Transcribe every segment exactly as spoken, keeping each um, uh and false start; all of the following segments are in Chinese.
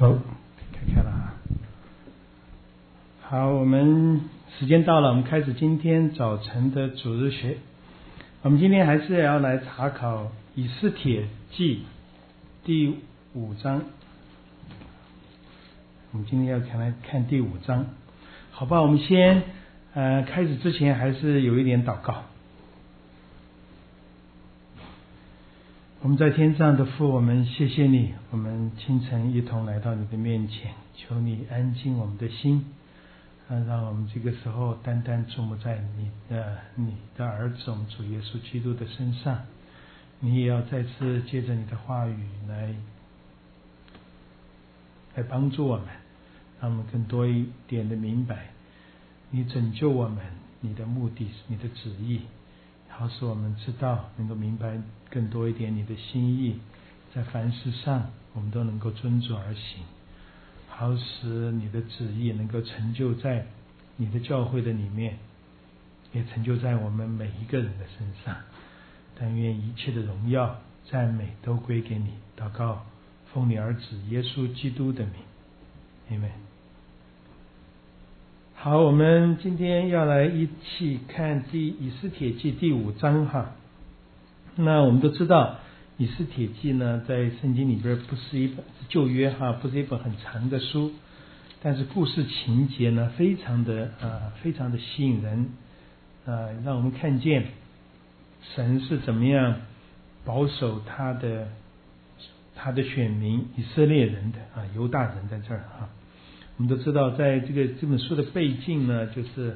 好，开开了啊。好，我们时间到了，我们开始今天早晨的主日学。我们今天还是要来查考以斯帖记第五章。我们今天要看来看第五章，好吧？我们先呃开始之前还是有一点祷告。我们在天上的父，我们谢谢你，我们清晨一同来到你的面前，求你安静我们的心，让我们这个时候单单注目在你的你的儿子我们主耶稣基督的身上。你也要再次借着你的话语来来帮助我们，让我们更多一点的明白你拯救我们你的目的你的旨意，好使我们知道能够明白更多一点你的心意，在凡事上我们都能够遵主而行，好使你的旨意能够成就在你的教会的里面，也成就在我们每一个人的身上。但愿一切的荣耀赞美都归给你，祷告奉你儿子耶稣基督的名，阿们。好，我们今天要来一起看第以斯帖记第五章哈。那我们都知道以斯帖记呢在圣经里边不是一本旧约哈，不是一本很长的书，但是故事情节呢非常的呃非常的吸引人，呃让我们看见神是怎么样保守他的他的选民以色列人的啊犹大人在这儿啊。我们都知道在这个这本书的背景呢，就是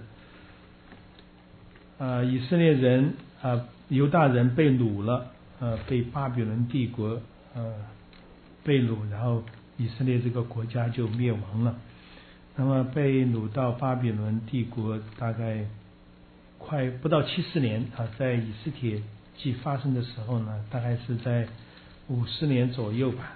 啊以色列人啊犹大人被掳了，呃被巴比伦帝国呃被掳，然后以色列这个国家就灭亡了。那么被掳到巴比伦帝国大概快不到七十年啊，在以斯帖记发生的时候呢，大概是在五十年左右吧。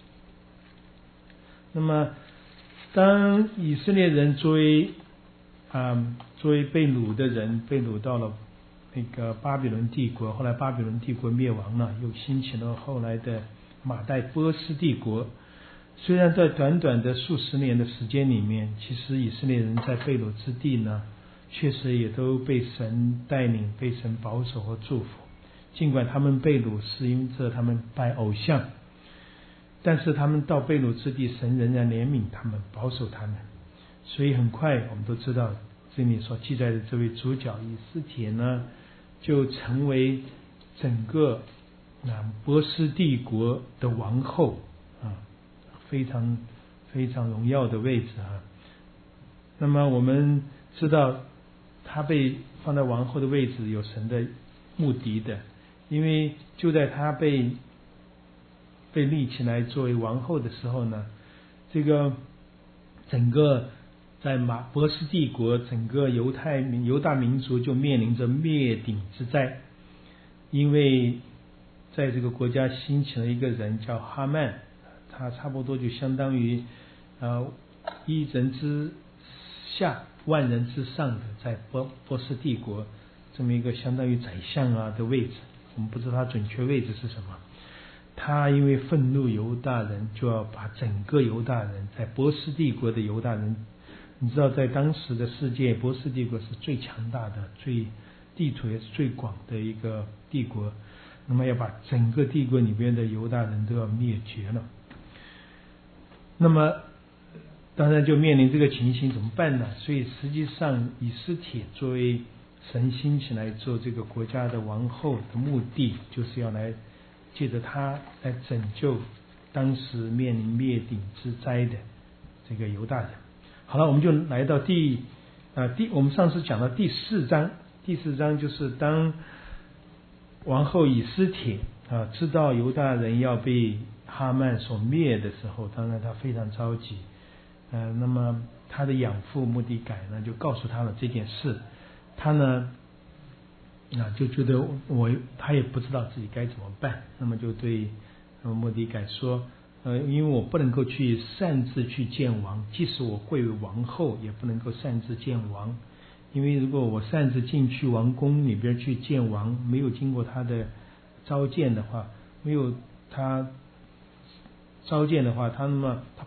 那么当以色列人作为啊作为被掳的人被掳到了那个巴比伦帝国，后来巴比伦帝国灭亡了，又兴起了后来的马代波斯帝国。虽然在短短的数十年的时间里面，其实以色列人在被掳之地呢确实也都被神带领，被神保守和祝福。尽管他们被掳是因着他们拜偶像，但是他们到被掳之地，神仍然怜悯他们，保守他们。所以很快我们都知道这里所记载的这位主角以斯帖呢，就成为整个啊波斯帝国的王后啊，非常非常荣耀的位置啊。那么我们知道他被放在王后的位置有神的目的的，因为就在他被被立起来作为王后的时候呢，这个整个在马波斯帝国整个犹太民犹大民族就面临着灭顶之灾。因为在这个国家兴起了一个人叫哈曼，他差不多就相当于呃一人之下万人之上的，在波波斯帝国这么一个相当于宰相啊的位置，我们不知道他准确位置是什么。他因为愤怒犹大人，就要把整个犹大人，在波斯帝国的犹大人，你知道在当时的世界，波斯帝国是最强大的，最地图也是最广的一个帝国，那么要把整个帝国里边的犹大人都要灭绝了。那么当然就面临这个情形怎么办呢？所以实际上以斯帖作为神兴起来做这个国家的王后的目的，就是要来借着他来拯救当时面临灭顶之灾的这个犹大人。好了，我们就来到第啊第我们上次讲到第四章，第四章就是当王后以斯帖啊知道犹大人要被哈曼所灭的时候，当然他非常着急。呃，那么他的养父末底改呢就告诉他了这件事，他呢啊就觉得我他也不知道自己该怎么办，那么就对末底改说，呃，因为我不能够去擅自去见王，即使我贵为王后，也不能够擅自见王，因为如果我擅自进去王宫里边去见王，没有经过他的召见的话，没有他召见的话，他那么他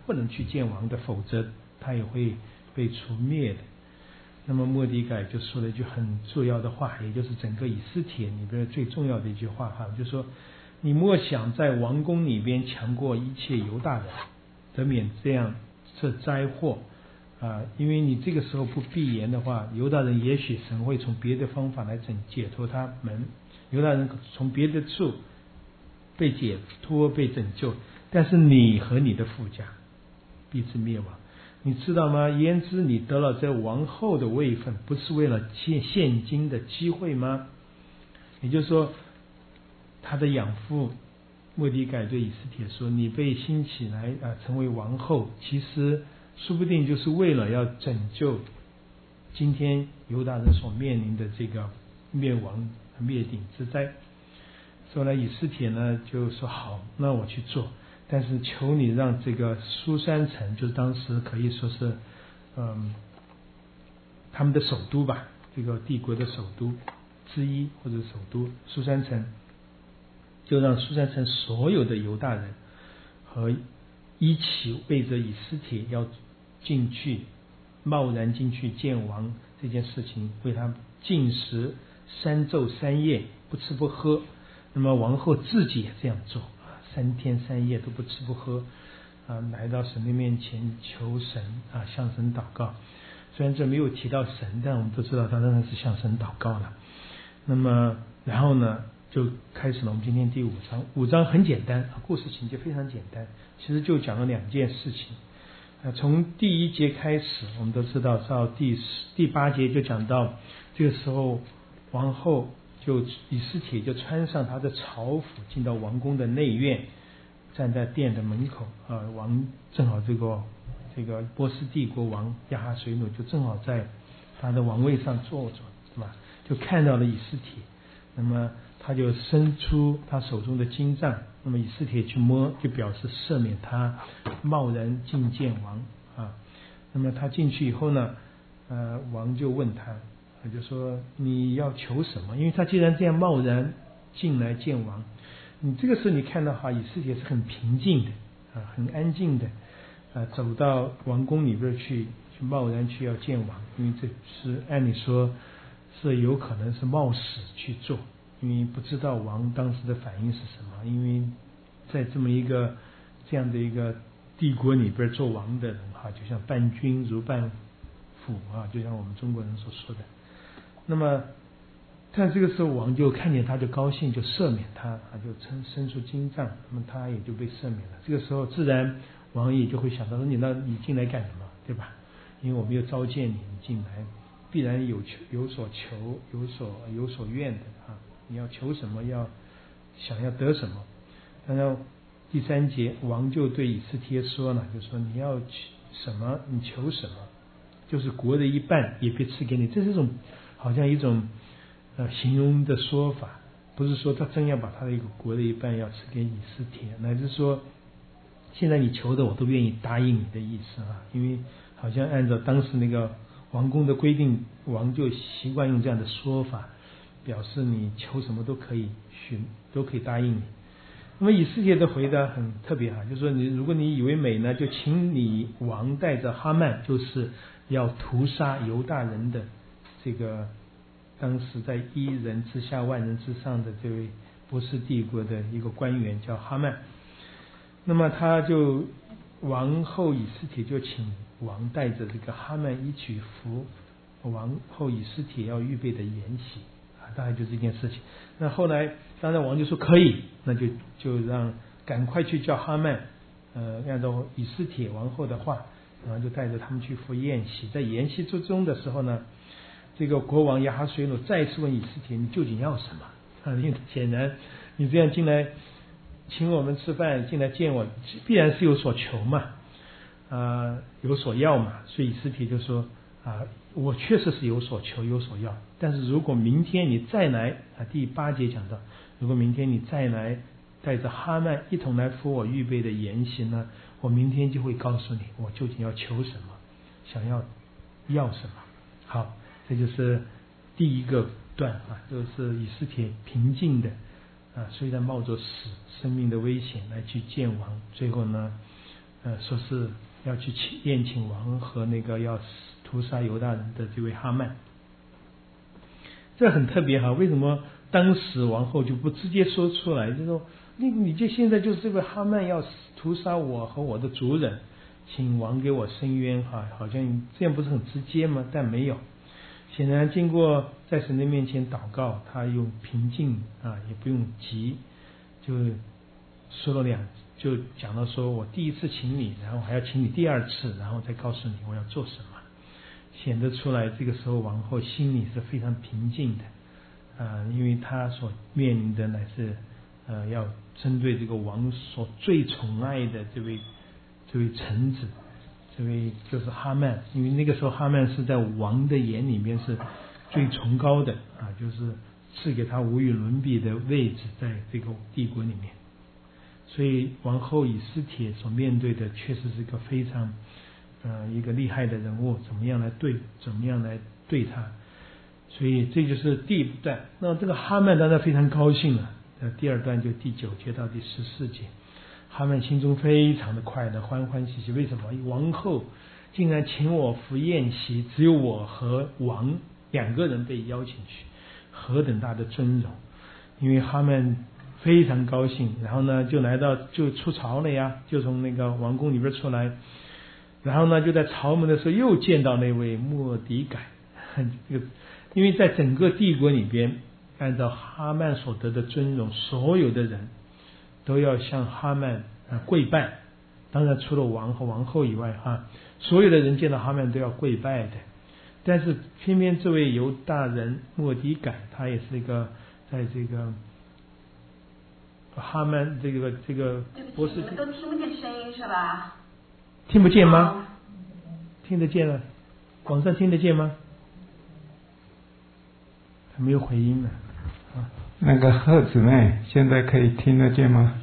不能去见王的，否则他也会被除灭的。那么末底改就说了一句很重要的话，也就是整个以斯帖里边最重要的一句话哈，就说你莫想在王宫里边强过一切犹大人，得免这样这灾祸啊！因为你这个时候不闭言的话，犹大人也许神会从别的方法来拯解脱他们，犹大人从别的处被解脱被拯救，但是你和你的父家必致灭亡。你知道吗？焉知你得了这王后的位分，不是为了现现今的机会吗？也就是说，他的养父末底改对以斯帖说：“你被兴起来啊，成为王后，其实说不定就是为了要拯救今天犹大人所面临的这个灭亡灭顶之灾。”所以呢，以斯帖呢就说：“好，那我去做。但是求你让这个苏珊城，就是当时可以说是，嗯，他们的首都吧，这个帝国的首都之一或者首都苏珊城，就让苏珊城所有的犹大人和一起为着以斯帖要进去，贸然进去见王这件事情，为他禁食三昼三夜，不吃不喝。那么王后自己也这样做。”三天三夜都不吃不喝啊，来到神的面前求神啊，向神祷告。虽然这没有提到神，但我们都知道他当然是向神祷告了。那么然后呢，就开始了我们今天第五章。五章很简单，故事情节非常简单，其实就讲了两件事情。啊，从第一节开始，我们都知道到第十第八节就讲到这个时候王后。就以斯帖就穿上他的朝服，进到王宫的内院，站在殿的门口啊。王正好这个这个波斯帝国王亚哈水努就正好在他的王位上坐着，是吧？就看到了以斯帖，那么他就伸出他手中的金杖，那么以斯帖去摸，就表示赦免他贸然觐见王啊。那么他进去以后呢，呃，王就问他。他就说你要求什么？因为他既然这样贸然进来见王，你这个时候你看到哈，以斯帖是很平静的啊，很安静的啊，走到王宫里边去，去贸然去要见王，因为这是按理说是有可能是冒死去做，因为不知道王当时的反应是什么，因为在这么一个这样的一个帝国里边做王的人哈，就像伴君如伴虎啊，就像我们中国人所说的。那么，但这个时候王就看见他，就高兴，就赦免他，啊，就伸伸出金杖，那么他也就被赦免了。这个时候，自然王也就会想到说：你那你进来干什么，对吧？因为我没有召见你，你进来必然有求有所求，有所有所愿的啊！你要求什么，要想要得什么。然后第三节，王就对以斯帖说了，就说你要什么，你求什么，就是国的一半也别赐给你。这是一种。好像一种呃形容的说法，不是说他真要把他的一个国的一半要赐给以斯帖，乃至说现在你求的我都愿意答应你的意思啊。因为好像按照当时那个王宫的规定，王就习惯用这样的说法，表示你求什么都可以许都可以答应你。那么以斯帖的回答很特别哈，就是说你如果你以为美呢，就请你王带着哈曼，就是要屠杀犹大人的这个当时在一人之下万人之上的这位波斯帝国的一个官员叫哈曼。那么他就王后以斯帖就请王带着这个哈曼一起服王后以斯帖要预备的筵席啊，大概就这件事情。那后来当然王就说可以，那就就让赶快去叫哈曼，呃，按照以斯帖王后的话，然后就带着他们去服宴席。在宴席之中的时候呢，这个国王亚哈水努再次问以斯帖：“你究竟要什么？”啊，因为显然你这样进来请我们吃饭，进来见我，必然是有所求嘛，啊、呃，有所要嘛。所以以斯帖就说：“啊，我确实是有所求，有所要。但是如果明天你再来，啊，第八节讲到，如果明天你再来，带着哈曼一同来服我预备的筵席呢，我明天就会告诉你，我究竟要求什么，想要要什么。”好。这就是第一个段啊，就是以斯帖平静的啊，虽然冒着死生命的危险来去见王，最后呢， 呃，说是要去请宴请王和那个要屠杀犹大人的这位哈曼。这很特别哈，为什么当时王后就不直接说出来，就说你你这现在就是这位哈曼要屠杀我和我的族人，请王给我伸冤哈，好像这样不是很直接吗？但没有，显然经过在神的面前祷告，他用平静啊，也不用急，就说了两，就讲到说我第一次请你，然后还要请你第二次，然后再告诉你我要做什么。显得出来，这个时候王后心里是非常平静的，啊、呃，因为她所面临的乃是，呃，要针对这个王所最宠爱的这位这位臣子，这位就是哈曼，因为那个时候哈曼是在王的眼里面是最崇高的啊，就是赐给他无与伦比的位置在这个帝国里面，所以王后以斯帖所面对的确实是一个非常。呃，一个厉害的人物，怎么样来对，怎么样来对他，所以这就是第一段。那这个哈曼当然非常高兴了。呃，第二段就第九节到第十四节，哈曼心中非常的快乐，欢欢喜喜。为什么？王后竟然请我赴宴席，只有我和王两个人被邀请去，何等大的尊荣！因为哈曼非常高兴，然后呢，就来到就出朝了呀，就从那个王宫里边出来。然后呢，就在朝门的时候又见到那位末底改，这个因为在整个帝国里边，按照哈曼所得的尊荣，所有的人都要向哈曼啊跪拜，当然除了王和王后以外哈，所有的人见到哈曼都要跪拜的。但是偏偏这位犹大人末底改，他也是一个在这个哈曼这个这个博士都听不见声音是吧？ 听不见吗？听得见了，网上听得见吗？还没有回音呢。啊， 那个贺姊妹，现在可以听得见吗？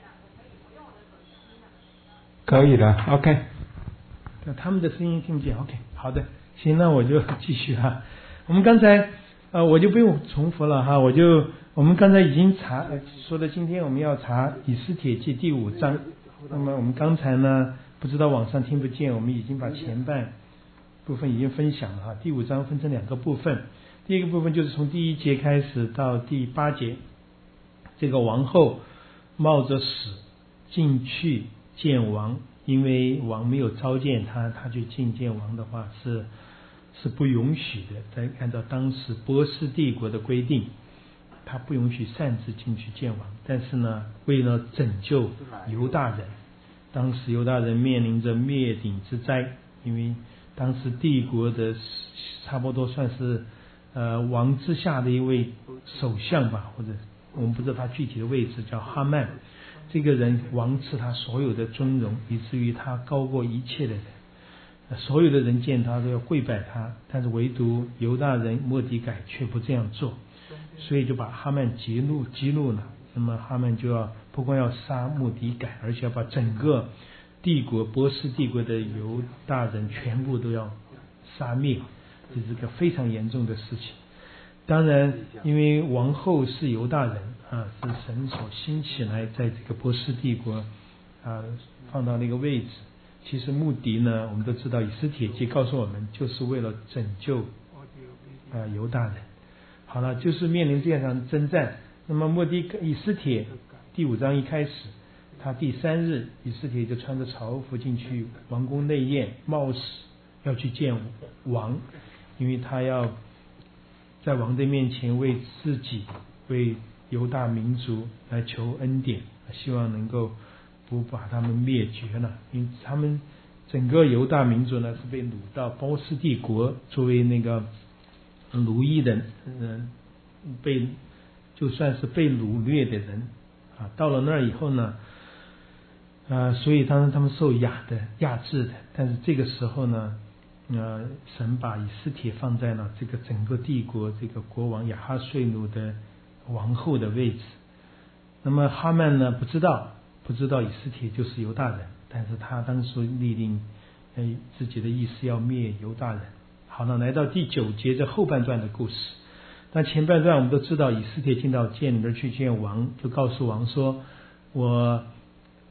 可以了 ，OK。 他们的声音听不见 ，OK， 好的，行，那我就继续哈。我们刚才呃，我就不用重复了哈，我就我们刚才已经查说的，今天我们要查以斯帖记第五章。那么我们刚才呢？不知道网上听不见，我们已经把前半部分已经分享了哈。第五章分成两个部分，第一个部分就是从第一节开始到第八节，这个王后冒着死进去见王，因为王没有召见他，他去觐见王的话是是不允许的，在按照当时波斯帝国的规定，他不允许擅自进去见王。但是呢，为了拯救犹大人，当时犹大人面临着灭顶之灾，因为当时帝国的差不多算是呃王之下的一位首相吧，或者我们不知道他具体的位置，叫哈曼。这个人王赐他所有的尊荣，以至于他高过一切的人，所有的人见他都要跪拜他，但是唯独犹大人末底改却不这样做，所以就把哈曼激怒激怒了。那么哈曼就要不光要杀末底改，而且要把整个帝国波斯帝国的犹大人全部都要杀灭，这是个非常严重的事情。当然因为王后是犹大人啊，是神所兴起来在这个波斯帝国啊放到那个位置，其实目的呢我们都知道，以斯帖记告诉我们就是为了拯救啊犹大人。好了，就是面临这样的征战。那么末底以斯帖第五章一开始，他第三日以斯帖就穿着朝服进去王宫内宴，冒死要去见王，因为他要在王的面前为自己为犹大民族来求恩典，希望能够不把他们灭绝了。因为他们整个犹大民族呢是被掳到波斯帝国作为那个奴役的人，被就算是被掳掠的人啊，到了那儿以后呢，呃，所以当然他们受压的压制的，但是这个时候呢，呃，神把以斯帖放在了这个整个帝国这个国王亚哈税奴的王后的位置。那么哈曼呢不知道不知道以斯帖就是犹大人，但是他当时立定呃自己的意思要灭犹大人。好了，来到第九节这后半段的故事。那前半段我们都知道，以斯帖进到监里边去见王，就告诉王说，我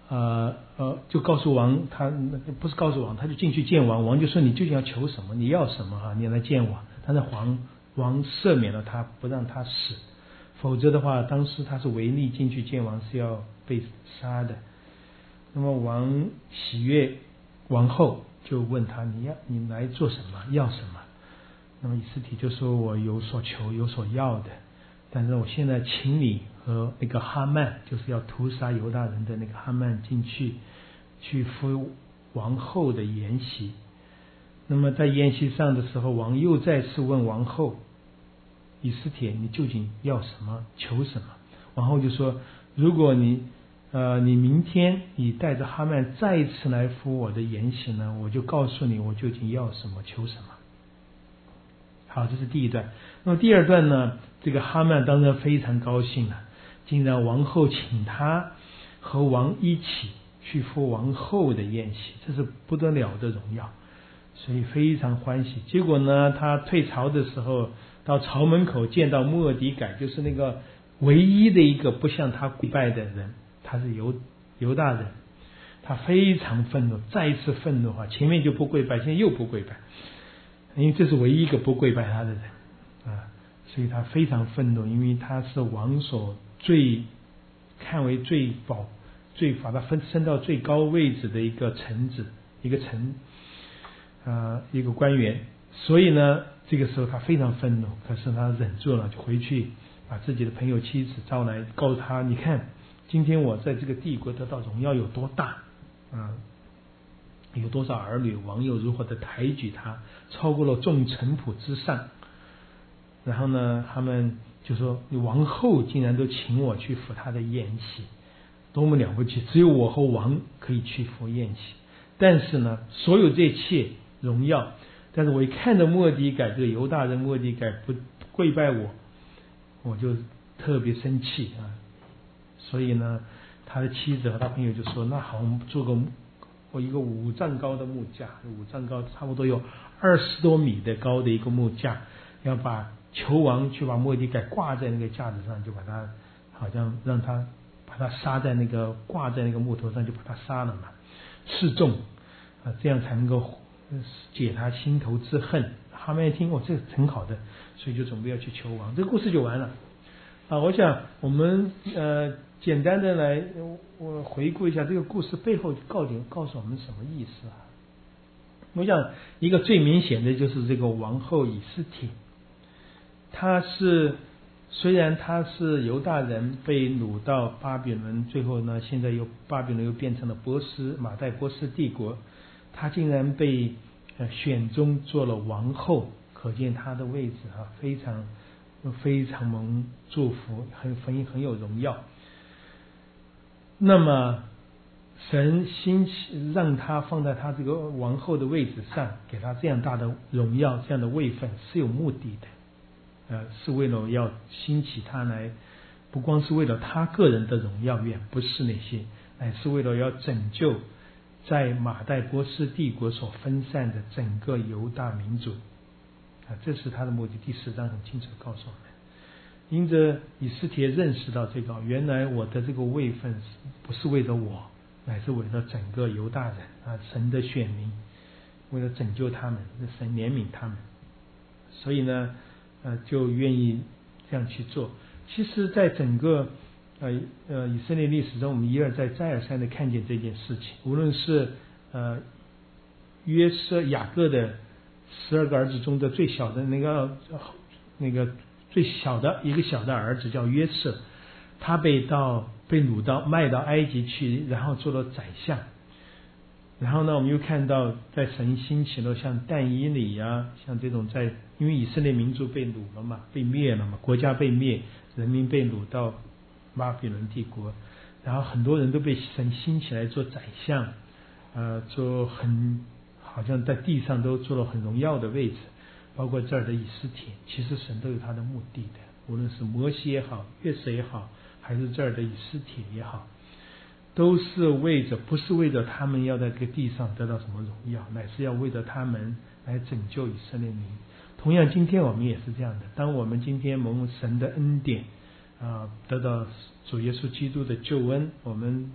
呃呃，就告诉王，他不是告诉王，他就进去见王，王就说你究竟要求什么？你要什么啊？你来见我。但是王王赦免了他，不让他死，否则的话，当时他是违例进去见王是要被杀的。那么王喜悦，王后就问他，你要你来做什么？要什么？那么以斯帖就说，我有所求，有所要的，但是我现在请你和那个哈曼，就是要屠杀犹大人的那个哈曼进去，去赴王后的筵席。那么在宴席上的时候，王又再次问王后，以斯帖，你究竟要什么，求什么？王后就说，如果你呃你明天你带着哈曼再一次来赴我的筵席呢，我就告诉你我究竟要什么，求什么。好，这是第一段。那么第二段呢，这个哈曼当然非常高兴了，竟然王后请他和王一起去赴王后的宴席，这是不得了的荣耀，所以非常欢喜。结果呢，他退朝的时候，到朝门口见到末底改，就是那个唯一的一个不向他跪拜的人，他是犹犹大人，他非常愤怒，再一次愤怒啊！前面就不跪拜，现在又不跪拜，因为这是唯一一个不跪拜他的人啊，所以他非常愤怒，因为他是王所最看为最宝、最把他分升到最高位置的一个臣子，一个臣啊，一个官员。所以呢，这个时候他非常愤怒，可是他忍住了，就回去把自己的朋友妻子招来，告诉他：你看，今天我在这个帝国得到荣耀有多大啊！有多少儿女，王又如何的抬举他，超过了众臣仆之上。然后呢，他们就说，你王后竟然都请我去赴他的宴席，多么了不起，只有我和王可以去赴宴席。但是呢，所有这一切荣耀，但是我一看到末底改，这个犹大人末底改不跪拜我，我就特别生气啊。所以呢，他的妻子和他朋友就说，那好，我们做个我一个五丈高的木架，五丈高差不多有二十多米的高的一个木架，要把求王去把末底改挂在那个架子上，就把他好像让他把他杀在那个挂在那个木头上，就把他杀了嘛，示众啊，这样才能够解他心头之恨。哈曼一听，哦，这个挺好的，所以就准备要去求王。这个故事就完了啊。我想我们呃简单的来我回顾一下这个故事背后告诉告诉我们什么意思啊？我想一个最明显的就是这个王后以斯帖，他是虽然他是犹大人，被掳到巴比伦，最后呢，现在又巴比伦又变成了波斯马代波斯帝国，他竟然被呃选中做了王后，可见他的位置啊非常非常蒙祝福，很很很有荣耀。那么神兴起让他放在他这个王后的位置上，给他这样大的荣耀，这样的位分是有目的的，呃，是为了要兴起他来，不光是为了他个人的荣耀，远不是那些，乃是为了要拯救在马代波斯帝国所分散的整个犹大民族啊，这是他的目的。第十章很清楚地告诉我们。因着以斯帖认识到这个，原来我的这个位分不是为了我，乃是为了整个犹大人啊，神的选民，为了拯救他们，神怜悯他们，所以呢，呃，就愿意这样去做。其实，在整个呃呃以色列历史中，我们一而再、再而三的看见这件事情。无论是呃约瑟雅各的十二个儿子中的最小的那个那个。最小的一个小的儿子叫约瑟，他被到被掳到卖到埃及去，然后做了宰相。然后呢，我们又看到在神兴起了像但以理啊，像这种在因为以色列民族被掳了嘛，被灭了嘛，国家被灭，人民被掳到巴比伦帝国，然后很多人都被神兴起来做宰相，呃，做很好像在地上都做了很荣耀的位置。包括这儿的以斯帖，其实神都有他的目的的，无论是摩西也好，约瑟也好，还是这儿的以斯帖也好，都是为着不是为着他们要在这个地上得到什么荣耀，乃是要为着他们来拯救以色列民。同样今天我们也是这样的，当我们今天蒙神的恩典啊、呃，得到主耶稣基督的救恩，我们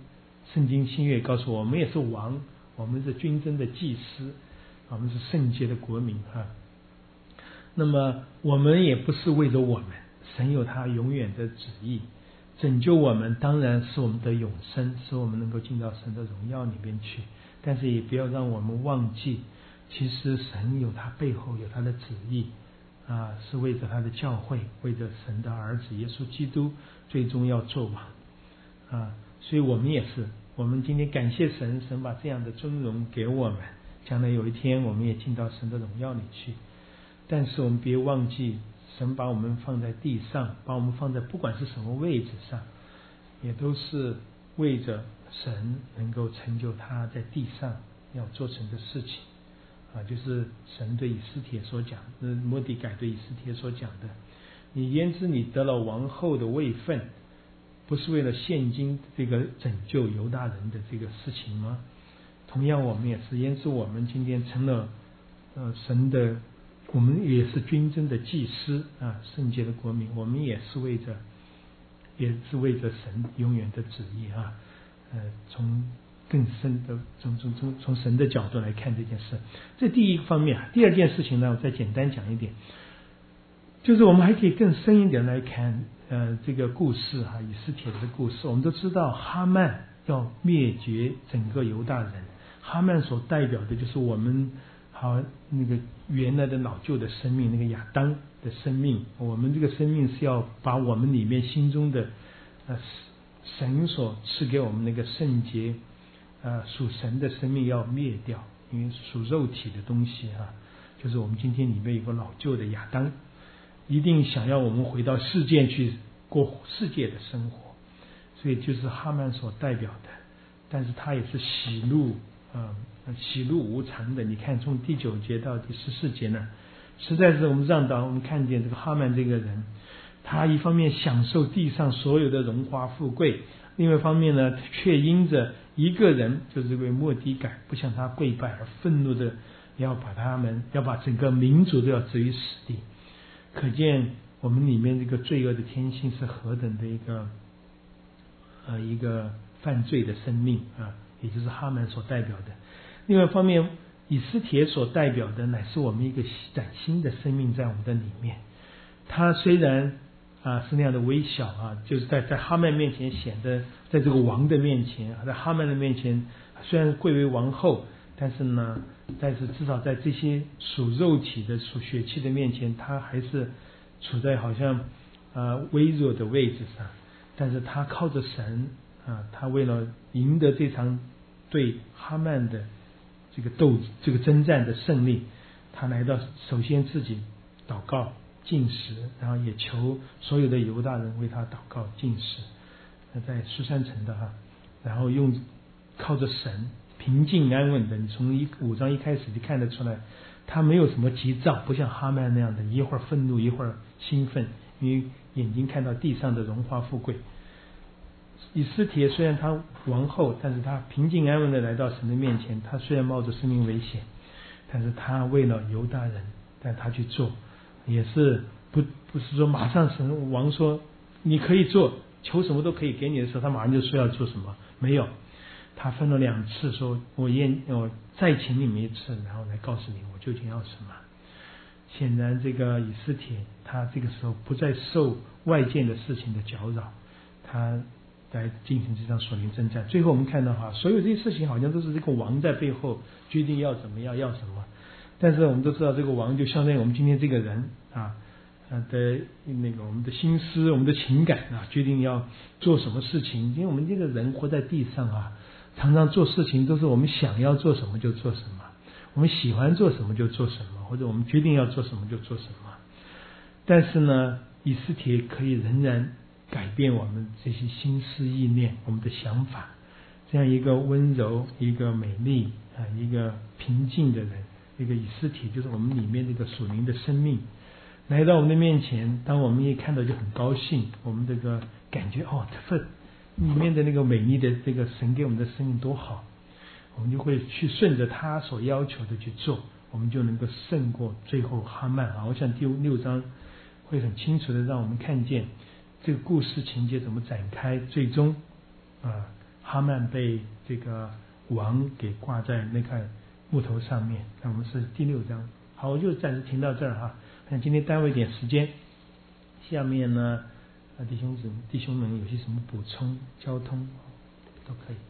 圣经新约告诉我们也是王，我们是军政的祭司，我们是圣洁的国民啊。那么我们也不是为着我们，神有他永远的旨意，拯救我们当然是我们的永生，使我们能够进到神的荣耀里面去。但是也不要让我们忘记，其实神有他背后有他的旨意啊，是为着他的教会，为着神的儿子耶稣基督最终要做王啊。所以我们也是，我们今天感谢神，神把这样的尊荣给我们，将来有一天我们也进到神的荣耀里去。但是我们别忘记，神把我们放在地上，把我们放在不管是什么位置上，也都是为着神能够成就他在地上要做成的事情啊，就是神对以斯帖所讲，末底改对以斯帖所讲的，你焉知你得了王后的位分，不是为了现今这个拯救犹大人的这个事情吗？同样我们也是，焉知我们今天成了呃神的，我们也是军政的祭司啊，圣洁的国民，我们也是为着也是为着神永远的旨意啊，呃，从更深的从从从从神的角度来看这件事，这第一个方面。第二件事情呢，我再简单讲一点，就是我们还可以更深一点来看呃这个故事哈、啊，以斯帖的故事。我们都知道哈曼要灭绝整个犹大人，哈曼所代表的就是我们好那个原来的老旧的生命，那个亚当的生命，我们这个生命是要把我们里面心中的呃神所赐给我们那个圣洁呃属神的生命要灭掉，因为属肉体的东西啊，就是我们今天里面有个老旧的亚当，一定想要我们回到世界去过世界的生活，所以就是哈曼所代表的，但是他也是喜怒啊、呃、喜怒无常的。你看从第九节到第十四节呢，实在是我们让到我们看见这个哈曼这个人，他一方面享受地上所有的荣华富贵，另外一方面呢，却因着一个人就是这位末底改不向他跪拜而愤怒的要把他们要把整个民族都要置于死地。可见我们里面这个罪恶的天性是何等的一个呃一个犯罪的生命啊，也就是哈曼所代表的。另外一方面，以斯帖所代表的乃是我们一个崭新的生命在我们的里面。他虽然啊是那样的微小啊，就是在在哈曼面前显得，在这个王的面前，在哈曼的面前虽然贵为王后，但是呢，但是至少在这些属肉体的属血气的面前，他还是处在好像呃微弱的位置上。但是他靠着神啊，他为了赢得这场对哈曼的这个斗这个征战的胜利，他来到首先自己祷告禁食，然后也求所有的犹大人为他祷告禁食，在苏珊城的哈，然后用靠着神平静安稳的。你从一五章一开始就看得出来，他没有什么急躁，不像哈曼那样的一会儿愤怒一会儿兴奋，因为眼睛看到地上的荣华富贵。以斯帖虽然他王后，但是他平静安稳的来到神的面前，他虽然冒着生命危险，但是他为了犹大人，但他去做，也是不不是说马上神王说你可以做，求什么都可以给你的时候，他马上就说要做什么，没有，他分了两次说，我愿我再请你们一次，然后来告诉你我究竟要什么。显然这个以斯帖他这个时候不再受外界的事情的搅扰，他来进行这场属灵征战。最后我们看到哈，所有这些事情好像都是这个王在背后决定要怎么样要什么，但是我们都知道这个王就相当于我们今天这个人啊的那个我们的心思我们的情感啊，决定要做什么事情。因为我们这个人活在地上啊，常常做事情都是我们想要做什么就做什么，我们喜欢做什么就做什么，或者我们决定要做什么就做什么。但是呢，以斯帖可以仍然改变我们这些心思意念，我们的想法。这样一个温柔一个美丽啊，一个平静的人，一个以斯帖就是我们里面这个属灵的生命来到我们的面前，当我们一看到就很高兴，我们这个感觉哦，这份里面的那个美丽的这个神给我们的生命多好，我们就会去顺着他所要求的去做，我们就能够胜过最后哈曼啊。我想第六章会很清楚的让我们看见这个故事情节怎么展开，最终啊哈曼被这个王给挂在那块木头上面。那我们是第六章。好，我就暂时停到这儿哈。看今天耽误一点时间，下面呢，啊弟兄姊弟兄们有些什么补充？交通都可以。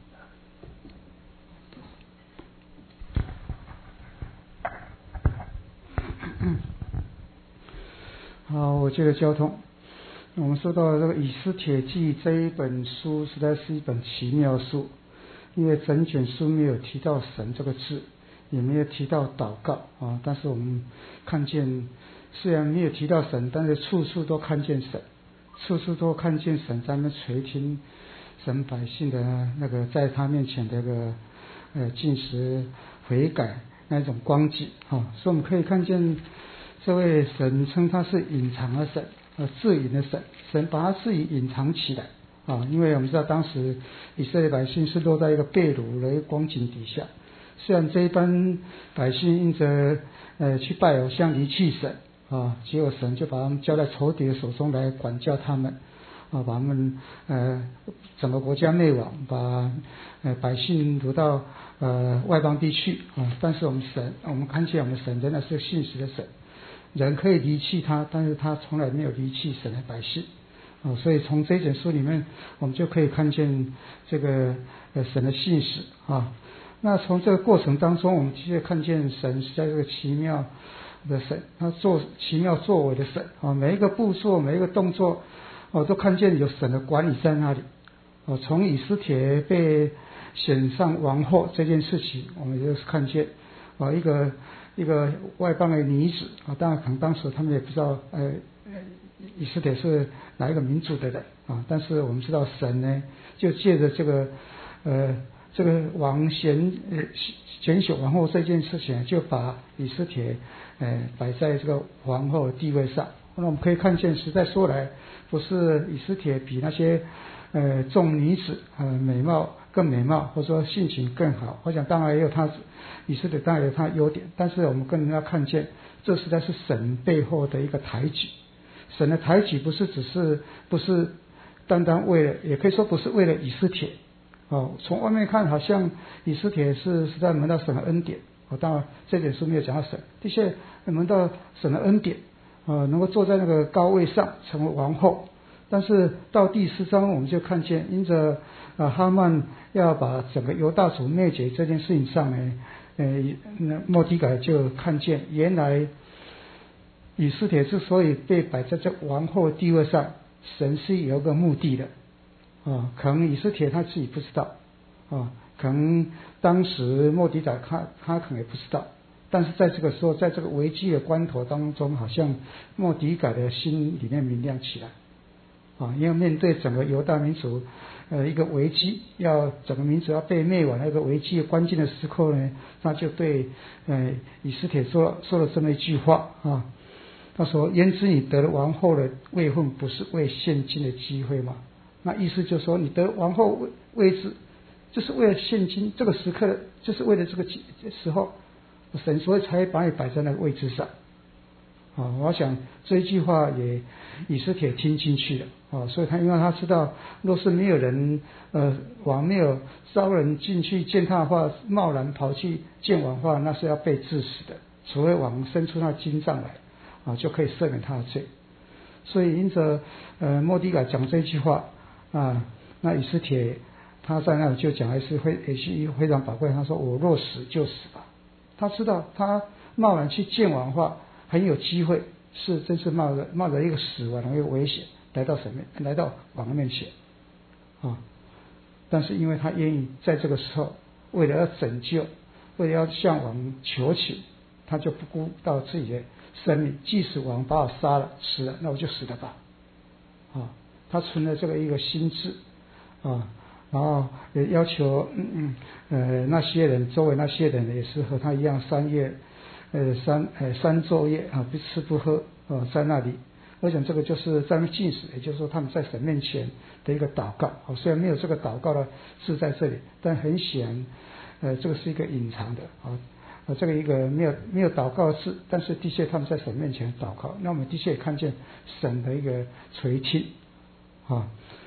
好，我接着交通。我们说到这个《以斯帖记》这一本书，实在是一本奇妙书，因为整卷书没有提到神这个字，也没有提到祷告啊。但是我们看见，虽然没有提到神，但是处处都看见神，处处都看见神在那垂听神百姓的那个在他面前的那个呃进食悔改那种光景啊。所以我们可以看见，这位神称他是隐藏的神。呃，自隐的神，神把他自己隐藏起来啊，因为我们知道当时以色列百姓是落在一个被掳的光景底下，虽然这一般百姓因着呃去拜偶像离弃神啊，结果神就把他们交在仇敌的手中来管教他们啊，把他们呃整个国家灭亡，把呃百姓掳到呃外邦地区啊。但是我们神，我们看见我们神真的是信实的神。人可以离弃他，但是他从来没有离弃神的百姓啊，所以从这卷书里面，我们就可以看见这个呃神的信实啊。那从这个过程当中，我们就看见神是在这个奇妙的神，他做奇妙作为的神啊，每一个步骤，每一个动作，我、啊、都看见有神的管理在那里啊。从以斯帖被选上王后这件事情，我们就是看见啊一个。一个外邦的女子啊，当然可能当时他们也不知道，呃，以斯帖是哪一个民族的人啊，但是我们知道神呢，就借着这个，呃，这个王选呃选选王后这件事情，就把以斯帖呃摆在这个皇后的地位上。那我们可以看见，实在说来，不是以斯帖比那些呃众女子呃美貌更美貌，或者说性情更好。我想当然也有他以色列当然有他优点，但是我们更要看见，这实在是神背后的一个抬举。神的抬举不是只是不是单单为了，也可以说不是为了以斯帖哦。从外面看，好像以斯帖是是在蒙到神的恩典。哦，当然这点书没有讲到神，的确蒙到神的恩典，呃，能够坐在那个高位上成为王后。但是到第四章我们就看见，因着呃哈曼要把整个犹大族灭绝这件事情上呢，呃，末底改就看见，原来以斯帖之所以被摆在这王后地位上，神是有个目的的啊。可能以斯帖他自己不知道啊，可能当时末底改他他可能也不知道。但是在这个时候，在这个危机的关头当中，好像末底改的心里面明亮起来啊，因为面对整个犹大民族呃一个危机，要整个民族要被灭亡那个危机的关键的时刻呢，他就对呃以斯帖说说了这么一句话啊，他说：“焉知你得了王后的位分，不是为现今的机会吗？”那意思就是说，你得王后位位置，就是为了现今这个时刻，就是为了这个时候，神所以才把你摆在那个位置上。啊，我想这一句话也以斯帖听进去了啊，所以他因为他知道，若是没有人呃王没有招人进去见他的话，贸然跑去见王的话，那是要被致死的，除非王伸出那金杖来啊，就可以赦免他的罪。所以因着呃末底改讲这句话啊，那以斯帖他在那里就讲还是非也是非常宝贵。他说：“我若死就死吧。”他知道他贸然去见王的话，很有机会是真是冒着冒着一个死亡的一个危险来到神面来到王面前啊。但是因为他愿意在这个时候，为了要拯救，为了要向王求情，他就不顾到自己的生命，即使王把我杀了死了，那我就死了吧啊。他存了这个一个心志啊，然后也要求嗯嗯呃那些人周围那些人也是和他一样三月呃三呃三昼夜啊不吃不喝啊在那里。我想这个就是在那禁食，也就是说他们在神面前的一个祷告啊。虽然没有这个祷告的字在这里，但很显然呃这个是一个隐藏的啊。啊，这个一个没有没有祷告的字，但是的确他们在神面前祷告，那我们的确也看见神的一个垂听啊。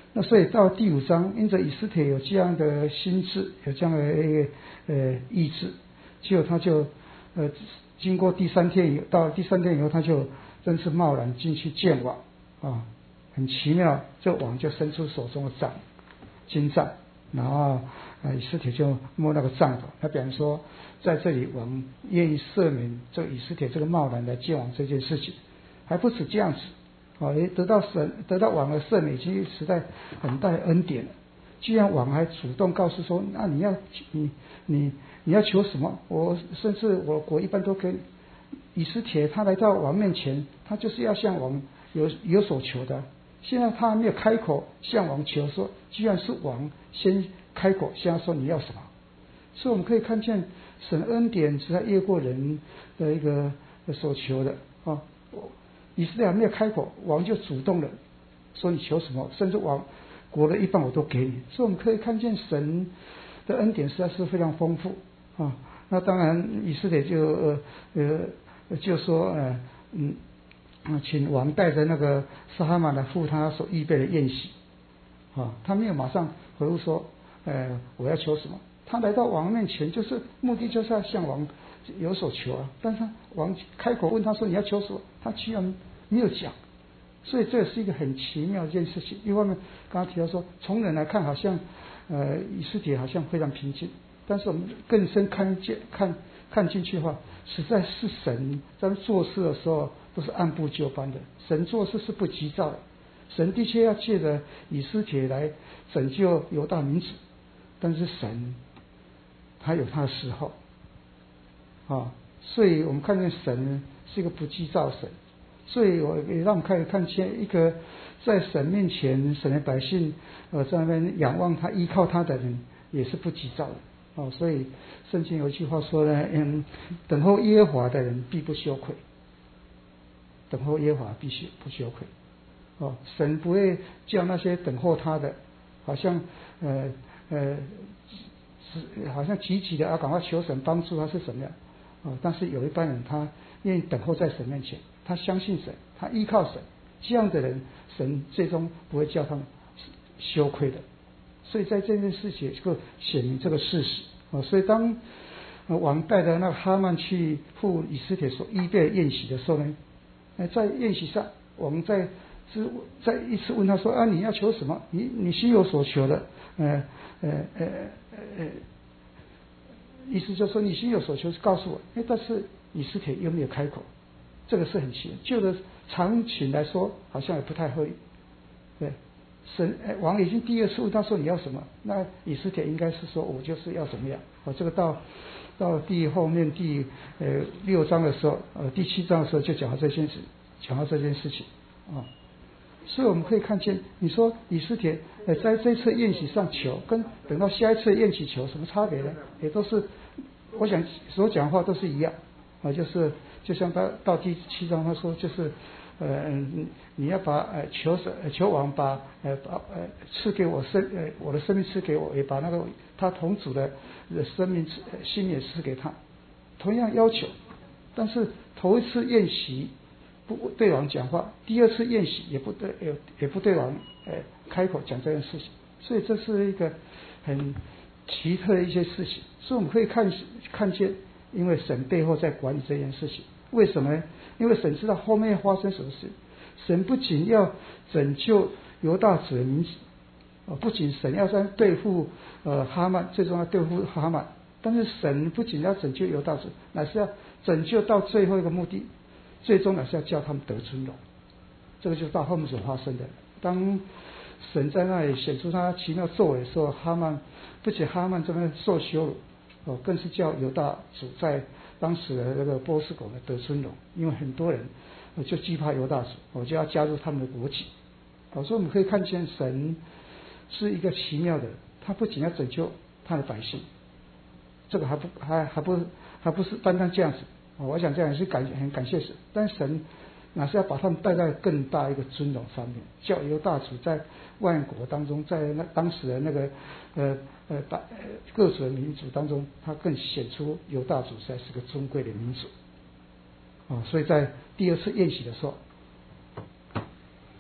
那所以到第五章，因着以斯帖有这样的心智，有这样的一个呃意志，结果他就呃经过第三天以到第三天以后，他就真是贸然进去见王啊，很奇妙，这王就伸出手中的杖，金杖，然后呃以斯帖就摸那个杖头，他表示说，在这里王愿意赦免这以斯帖这个贸然来见王这件事情，还不止这样子。啊，也得到神得到王的赦免，已经实在很大的恩典了。既然王还主动告诉说，那你要你你你要求什么？我甚至我国一般都跟以斯帖，他来到王面前，他就是要向王有有所求的。现在他还没有开口向王求说，既然是王先开口向他说你要什么，所以我们可以看见神恩典实在越过人的一个所求的啊。以色列还没有开口，王就主动了说你求什么，甚至王国的一半我都给你。所以我们可以看见神的恩典实在是非常丰富啊。那当然以色列就呃呃就说呃嗯请王带着那个撒哈曼来赴他所预备的宴席啊，他没有马上回复说呃我要求什么，他来到王面前就是目的就是要向王有所求啊。但是王开口问他说你要求什么，他居然没有讲，所以这是一个很奇妙的一件事情。一方面刚刚提到说，从人来看好像呃以斯帖好像非常平静，但是我们更深看见看看进去的话，实在是神在做事的时候都是按部就班的，神做事是不急躁的。神的确要借着以斯帖来拯救犹大民族，但是神他有他的时候啊，所以我们看见神是一个不急躁神，所以我也让我们可以看见一个在神面前，神的百姓呃在那边仰望他、依靠他的人，也是不急躁的哦。所以圣经有一句话说呢，嗯，等候耶和华的人必不羞愧，等候耶和华必须不羞愧哦。神不会叫那些等候他的，好像呃呃，好像急急的要赶快求神帮助他是什么样哦。但是有一般人他愿意等候在神面前，他相信神，他依靠神，这样的人神最终不会叫他们羞愧的。所以在这件事情就显明这个事实哦。所以当王带着那个哈曼去赴以斯帖所预备宴席的时候呢，在宴席上我们再再一次问他说啊，你要求什么？你你心有所求的，呃呃呃呃，意思就是说你心有所求，告诉我。哎，但是以斯帖又没有开口，这个是很奇怪。就的常情来说，好像也不太合理。对，神王已经第二次问他说你要什么，那以斯帖应该是说我就是要怎么样。哦，这个到到第后面第呃六章的时候，呃第七章的时候就讲到这件事，讲到这件事情啊。所以我们可以看见，你说以斯帖呃在这次宴席上求，跟等到下一次宴席求什么差别呢？也都是我想所讲的话都是一样啊，就是就像他到第七章他说就是呃你要把呃求神求王把呃把呃赐给我生呃我的生命赐给我，也把那个他同主的生命心也赐给他，同样要求。但是头一次宴席不对王讲话，第二次宴席也不对也也不对王呃开口讲这件事情，所以这是一个很奇特的一些事情。所以我们可以看看见，因为神背后在管理这件事情。为什么呢？因为神知道后面发生什么事。神不仅要拯救犹大子的民族，不仅神要在对付呃哈曼，最终要对付哈曼，但是神不仅要拯救犹大子，乃是要拯救到最后一个目的，最终乃是要叫他们得尊荣。这个就是到后面所发生的。当神在那里显出他奇妙作为的时候，哈曼不仅哈曼这边受羞辱，哦，更是叫犹大族在当时的那个波斯国得尊荣，因为很多人就惧怕犹大族，我就要加入他们的国籍。所以我们可以看见神是一个奇妙的，他不仅要拯救他的百姓，这个还不还还不还不是单单这样子。我想这样也是感很感谢神，但神哪是要把他们带在更大一个尊荣上面，叫犹大族在万国当中，在那当时的那个呃呃大各族的民族当中，他更显出犹大族才是个尊贵的民族啊。所以在第二次宴席的时候，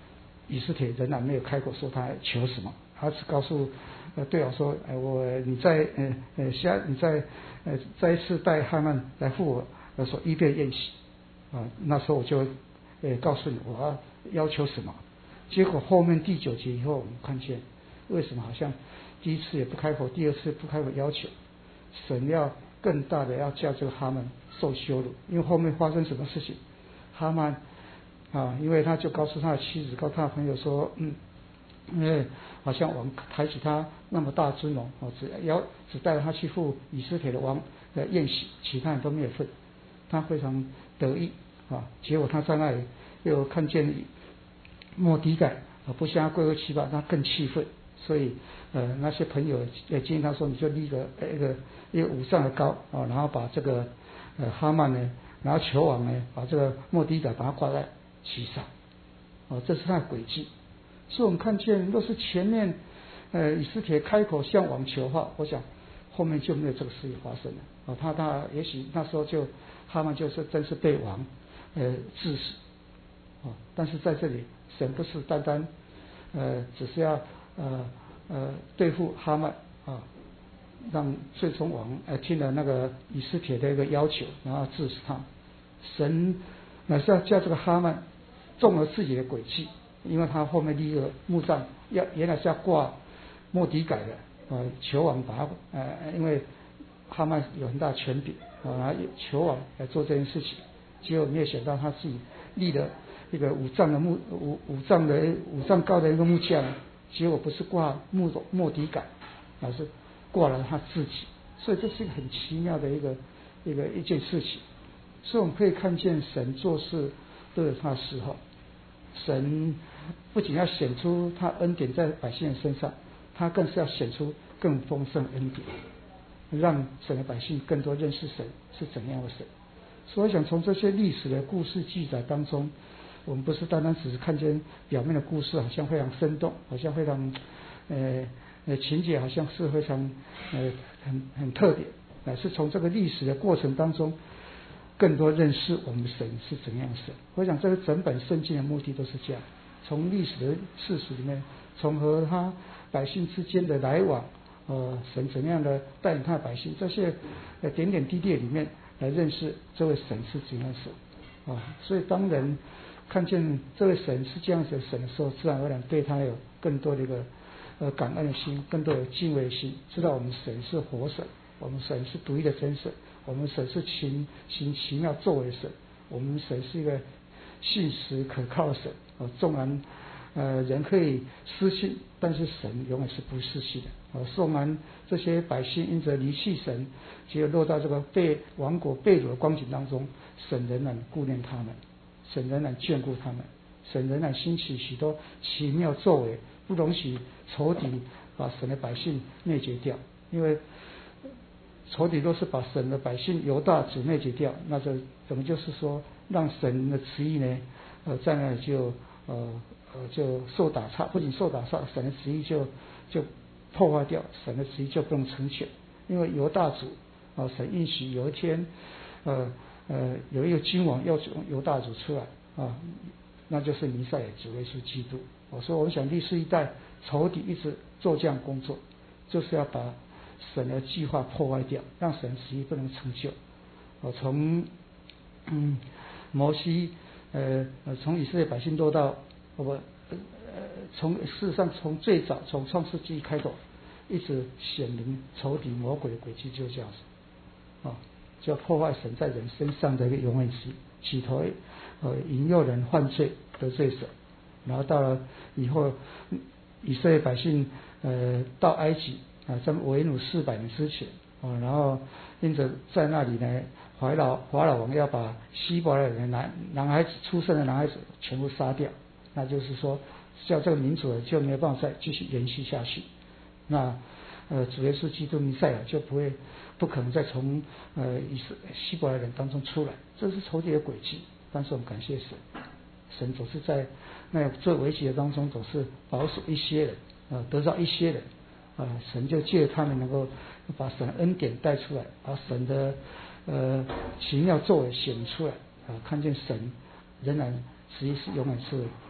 以斯帖仍然没有开口说他求什么，他只告诉呃对王说，哎，我你在呃呃下你在呃再一次带哈曼来赴我呃所预备宴席啊，那时候我就呃告诉你我要要求什么。结果后面第九节以后，我们看见为什么好像第一次也不开口，第二次不开口要求，神要更大的要叫这个哈曼受羞辱，因为后面发生什么事情，哈曼啊，因为他就告诉他的妻子，告诉他的朋友说，嗯，因为好像王抬起他那么大尊荣，哦，只要只带着他去赴以斯帖的王的宴席，其他人都没有份，他非常得意啊。结果他在那里又看见末底改啊不向他跪下祈祷，他更气愤，所以呃那些朋友也建议他说，你就立个一个一个五丈的高啊，然后把这个呃哈曼呢，然后求王呢把这个末底改把他挂在其上，哦，这是他的诡计。所以我们看见，若是前面呃以斯帖开口向王求的话，我想后面就没有这个事情发生了。哦，他他也许那时候就哈曼就是真是被王呃致死。哦，但是在这里，神不是单单呃只是要呃呃对付哈曼啊，让最终王呃听了那个以斯帖的一个要求，然后致死他。神乃是要叫这个哈曼中了自己的诡计，因为他后面立个墓葬，要原来是要挂末底改的，呃，求王把他呃，因为哈曼有很大权柄啊，求王来做这件事情，结果没有想到他自己立了一个五丈的木五五丈的五丈高的一个木架，结果不是挂木末底改，而是挂了他自己，所以这是一个很奇妙的一个一个一件事情。所以我们可以看见神做事都有他的时候，神不仅要显出他恩典在百姓的身上，他更是要显出更丰盛的恩典，让神的百姓更多认识神是怎样的神。所以我想从这些历史的故事记载当中，我们不是单单只是看见表面的故事好像非常生动，好像非常呃呃情节好像是非常呃很很特别，乃是从这个历史的过程当中更多认识我们神是怎样的神。我想这个整本圣经的目的都是这样，从历史的事实里面，从和他百姓之间的来往，呃，神怎样的带领他的百姓，这些呃点点滴滴里面来认识这位神是怎样的神啊。所以当人看见这位神是这样子的神的时候，自然而然对他有更多的一个呃感恩的心，更多的敬畏的心，知道我们神是活神，我们神是独一的真神，我们神是行行奇妙作为的神，我们神是一个信实可靠的神。呃，纵然呃人可以失信，但是神永远是不失信的。呃，纵然这些百姓因着离弃神，结果落到这个被亡国被掳的光景当中，神仍然顾念他们，神仍然眷顾他们，神仍然兴起许多奇妙作为，不容许仇敌把神的百姓灭绝掉。因为仇敌若是把神的百姓犹大族灭绝掉，那就怎么就是说让神的旨意呢？呃，在那里就呃呃就受打岔，不仅受打岔，神的旨意就就破坏掉，神的旨意就不能成全。因为犹大族啊、呃，神应许有一天，呃呃有一个君王要从犹大族出来啊，那就是弥赛亚主耶稣基督。我说，我想历世一代仇敌一直做这样工作，就是要把神的计划破坏掉，让神旨意不能成就。我从嗯摩西呃呃从以色列百姓落到我呃从事实上从最早从创世纪开头，一直显明仇敌魔鬼的诡计就是这样子啊，就要破坏神在人身上的一个永远期，起头呃引诱人犯罪得罪神，然后到了以后以色列百姓呃到埃及啊，在为奴四百年之前啊，然后因着在那里呢，法老法老王要把希伯来人的男男孩子出生的男孩子全部杀掉，那就是说叫这个民族就没有办法再继续延续下去。那呃主耶稣基督弥赛亚就不会不可能再从呃以色希伯来人当中出来，这是仇敌的诡计。但是我们感谢神，神总是在那最危急的当中总是保守一些人，呃得到一些人。啊，神就借他们能够把神恩典带出来，把神的呃奇妙作为显出来啊，看见神仍然实际是永远是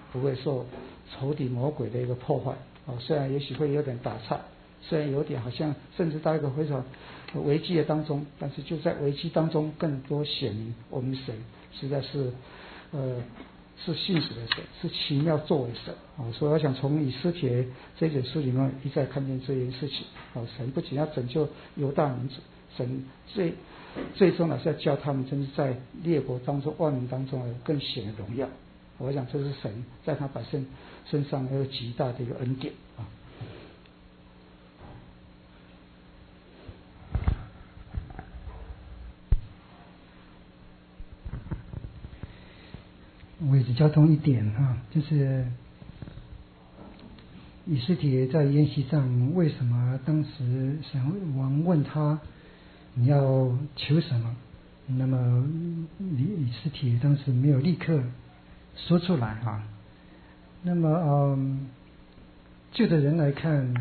不会受仇敌魔鬼的一个破坏啊。虽然也许会有点打岔，虽然有点好像甚至到一个非常危机的当中，但是就在危机当中更多显明我们神实在是呃是信实的神，是奇妙作为神啊。所以我想从以斯帖这本书里面一再看见这件事情啊，神不仅要拯救犹大民族，神最最终呢是要叫他们真是在列国当中万民当中更显荣耀。我想这是神在他百姓身上有极大的一个恩典啊。 我也只交通一点啊，就是以斯帖在宴席上，为什么当时神王问他你要求什么？那么以斯帖当时没有立刻说出来啊。那么嗯，就的人来看，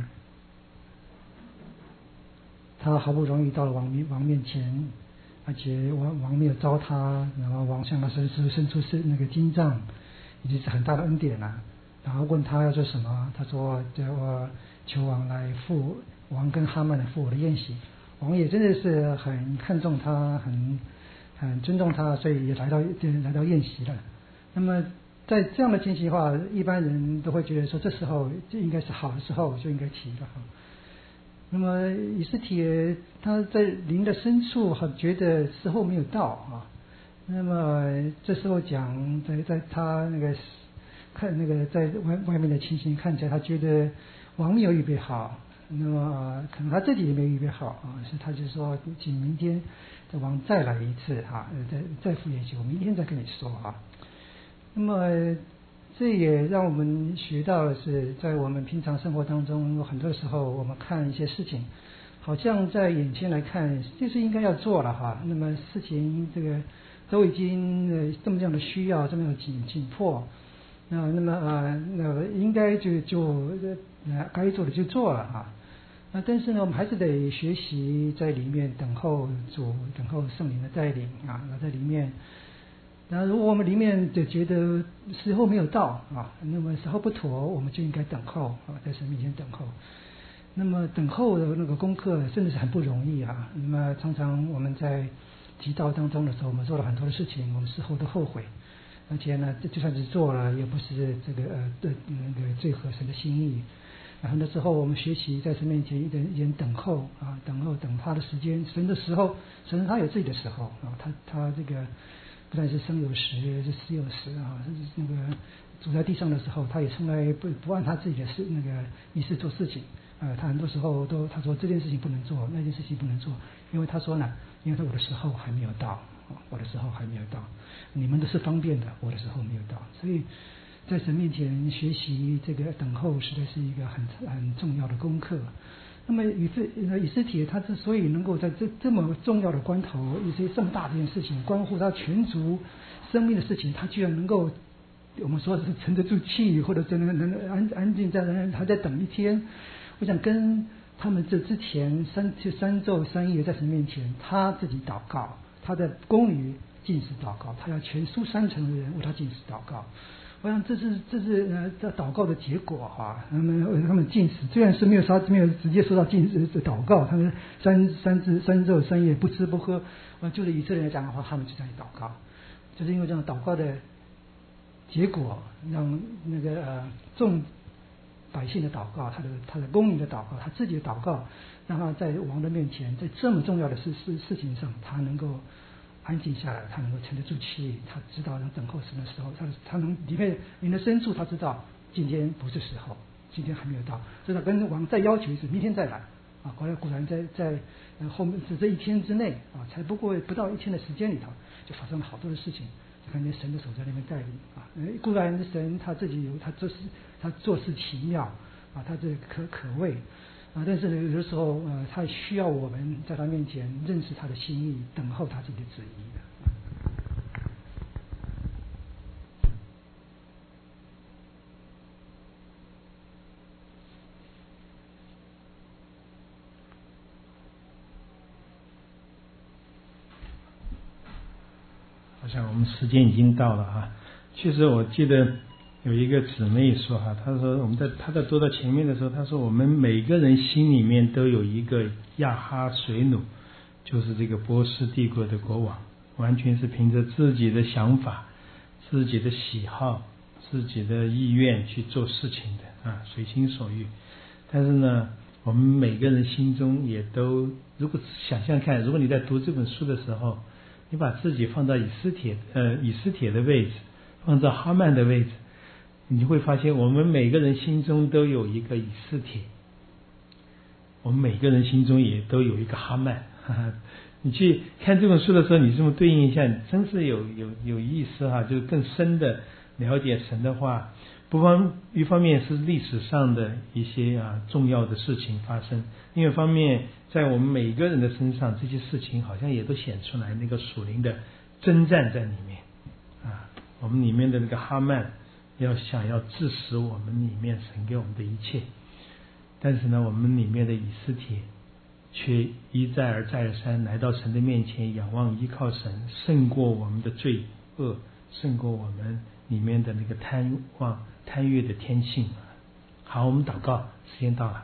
他好不容易到了王面王面前，而且王王没有招他，然后王向他伸出伸出是那个金杖，已经是很大的恩典了。然后问他要做什么，他说叫我求王来赴王跟哈曼来赴我的宴席。王也真的是很看重他，很很尊重他，所以也来到就来到宴席了。那么在这样的情形的话，一般人都会觉得说，这时候就应该是好的时候，就应该提了哈。那么以斯帖他在灵的深处，还觉得时候没有到啊。那么这时候讲，在在他那个看那个在外外面的情形看起来，他觉得王没有预备好。那么、呃、可能他自己也没有预备好啊，所以他就说，请明天这王再来一次啊，再再赴宴席，我明天再跟你说啊。那么这也让我们学到的是，在我们平常生活当中，有很多时候我们看一些事情，好像在眼前来看就是应该要做了哈。那么事情这个都已经呃这么样的需要，这么样的紧紧迫，那那么呃那应该就就呃该做的就做了哈。那但是呢，我们还是得学习在里面等候主，等候圣灵的带领啊。那在里面，那如果我们里面就觉得时候没有到啊，那么时候不妥，我们就应该等候啊，在神面前等候。那么等候的那个功课真的是很不容易啊。那么常常我们在祈祷当中的时候，我们做了很多的事情，我们事后都后悔，而且呢，就算是做了，也不是这个呃对那个最合神的心意。然后那时候我们学习在神面前一点一点等候啊，等候等他的时间，神的时候，神他有自己的时候啊，他他这个不但是生有时，是死有时啊，那个走在地上的时候，他也从来不不按他自己的事那个意思做事情啊，他很多时候都他说这件事情不能做，那件事情不能做，因为他说呢，因为我的时候还没有到，我的时候还没有到，你们都是方便的，我的时候没有到，所以在神面前学习这个等候，实在是一个很很重要的功课。那么以斯以斯帖他之所以能够在这这么重要的关头，一些这么大的一件事情，关乎他全族生命的事情，他居然能够我们说是沉得住气，或者真的能安安静在那，他在等一天。我想跟他们这之前三三昼三夜在神面前，他自己祷告，他的公于禁食祷告，他要全书三城的人为他禁食祷告。我想这是这是呃这祷告的结果哈、啊。他们他们禁食，虽然是没有说没有直接说到禁食的祷告，他们三三日三昼三夜不吃不喝，呃，就是以色列人讲的话，他们就在祷告，就是因为这样祷告的结果，让那个呃众百姓的祷告，他的他的公民的祷告，他自己的祷告，让他在王的面前，在这么重要的事事事情上，他能够安静下来，他能够沉得住气，他知道能等候什么时候，他他能里面你的深处，他知道今天不是时候，今天还没有到，所以他跟王再要求一次，明天再来啊。果然果然在在呃后面这这一天之内啊，才不过不到一天的时间里头，就发生了好多的事情，就看见神的手在那边带领啊。固然神他自己有他做事，他做事奇妙啊，他这可可畏。啊，但是有的时候，呃，他需要我们在他面前认识他的心意，等候他自己的旨意。 好像我们时间已经到了啊。其实我记得有一个姊妹说哈，她说我们在她在读到前面的时候，她说我们每个人心里面都有一个亚哈水努，就是这个波斯帝国的国王，完全是凭着自己的想法、自己的喜好、自己的意愿去做事情的啊，随心所欲。但是呢，我们每个人心中也都，如果想象看，如果你在读这本书的时候，你把自己放到以斯帖呃以斯帖的位置，放到哈曼的位置，你会发现我们每个人心中都有一个以斯帖，我们每个人心中也都有一个哈曼。哈哈，你去看这本书的时候，你这么对应一下，你真是有有有意思哈，就更深的了解神的话。不方一方面是历史上的一些啊重要的事情发生，另一方面在我们每个人的身上，这些事情好像也都显出来那个属灵的征战在里面啊。我们里面的那个哈曼要想要致使我们里面神给我们的一切，但是呢，我们里面的以斯帖却一再而再而三来到神的面前，仰望依靠神，胜过我们的罪恶，胜过我们里面的那个贪望贪欲的天性。好，我们祷告，时间到了。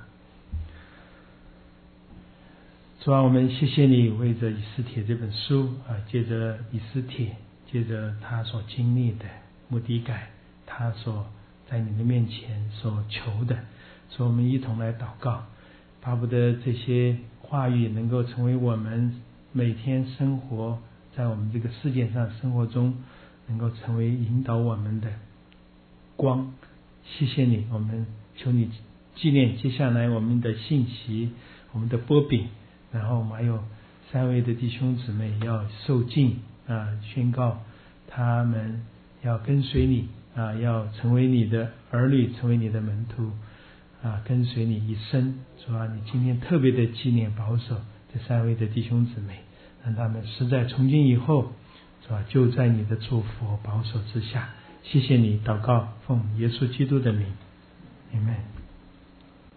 主啊，我们谢谢你为着以斯帖这本书啊，借着以斯帖，借着他所经历的末底改，他所在你的面前所求的，所以我们一同来祷告，巴不得这些话语能够成为我们每天生活在我们这个世界上生活中能够成为引导我们的光。谢谢你，我们求你纪念接下来我们的信息，我们的播饼，然后我们还有三位的弟兄姊妹要受浸啊，宣告他们要跟随你啊，要成为你的儿女，成为你的门徒啊，跟随你一生。主啊，你今天特别的纪念保守这三位的弟兄姊妹，让他们实在从今以后主啊，就在你的祝福保守之下。谢谢你，祷告奉耶稣基督的名，阿们。